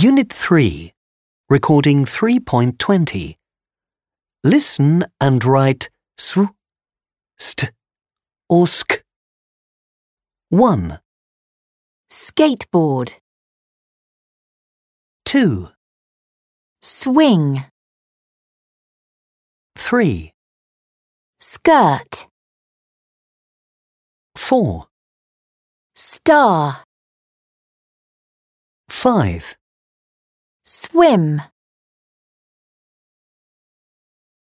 Unit 3, Recording 3.20. Listen and write sw, st, or sk. 1, Skateboard. 2, Swing. 3, Skirt. 4, Star. 5. Swim.